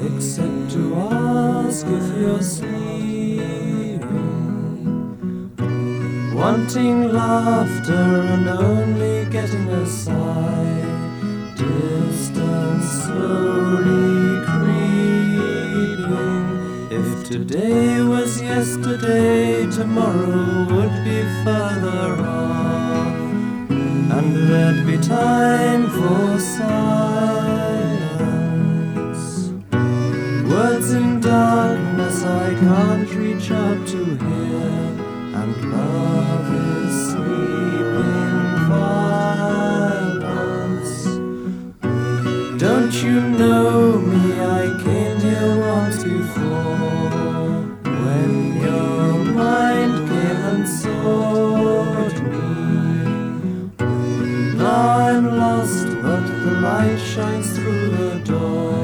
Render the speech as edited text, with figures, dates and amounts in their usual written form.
except to ask if you're sleeping, wanting laughter and only getting a sigh, distance slowly creeping. If today was yesterday, tomorrow would be further off, and there'd be time for silence. Words in darkness I can't reach out to hear, and love is sleeping violence. Don't you know me? I came here once before, when your mind came and sought me. Now I'm lost, but the light shines through the door.